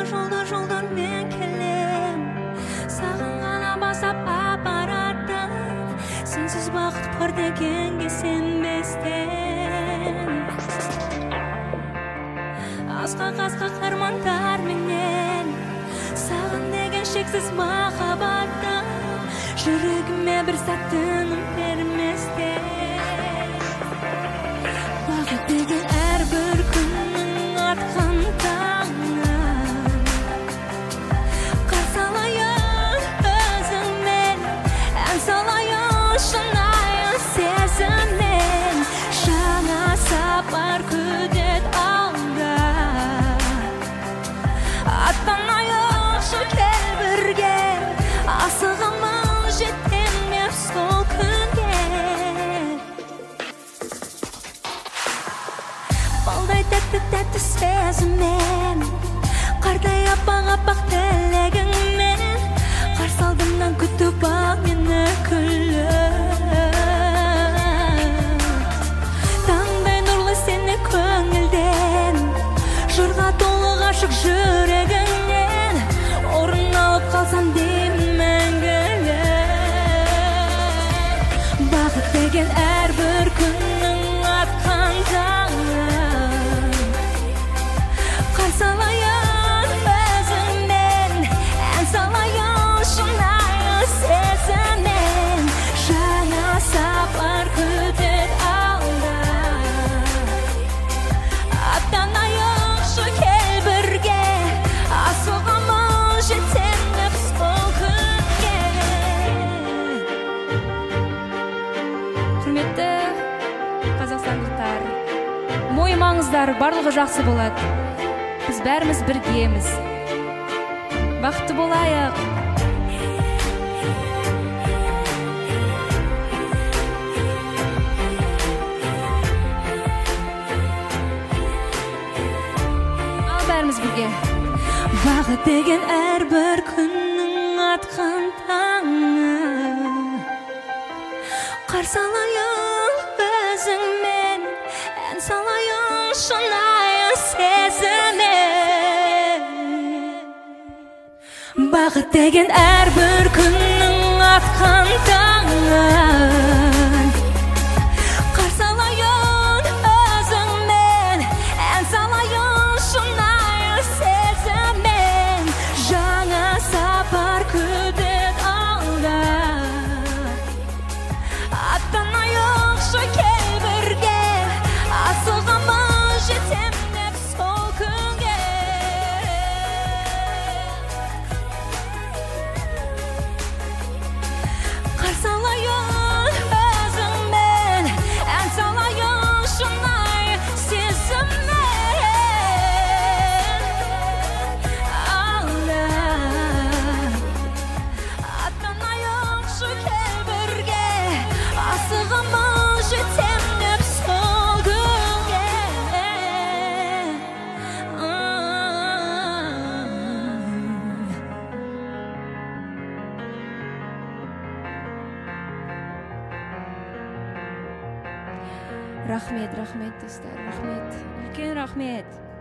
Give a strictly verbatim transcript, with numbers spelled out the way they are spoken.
жолдар жолдар мен келем, саған ғана бастап апаратын, сенсіз бақыт бар дегенге сенбестен. Асқақ асқақ армандар менен, саған деген шексіз махаббаттың, жүрегіме бір сәттің берместен. Бақыт деген әрбір күннің атқан таңын, қарсы алайын өзіңмен, ән салайын шынайы сезіммен. Жаңа сапар күтеді алда, аттанайықшы кел бірге, асығамын жетем деп сол күнге. Балдай тәтті-тәтті сезіммен, қардай аппақ-аппақ тілегіңмен, қарсы алдымнан күтіп ал мені күліп. Таңдай нұрлы сені көңілден, жырға толы ғашық жүрегіңнен, орын алып қалсам деймін мәңгілік. Бақыт деген әрбір күннің атқан таңын, қарсы алайын өзіңмен, ән салайын шынайы сезіммен. Жаңа сапар күтеді алда, аттанайықшы кел бірге, асығамын жетем деп сол күнге. Құрметті қазақстандықтар, мойымаңыздар, барлығы жақсы болады. Біз бәріміз біргеміз. Бақытты болайық. Ал бәріміз бірге. Бақыт деген әрбір күннің атқан таңы, қарсы алайын өзіңмен, ән салайын шынайы сезіммен. Бақыт деген әрбір күннің атқан таңын, қарсы алайын өзіңмен, ән салайын шынайы сезіммен. Жаңа сапар күтеді алда, аттанайықшы кел бірге, асығамын жетем деп сол күнге. Қарсы алайын өзіңмен, ән салайын шынайы сезіммен. Алда, аттанайықшы кел бірге, асығамын жетем деп сол күнге. Рахмет, рахмет достар, рахмет, үлкен рахмет.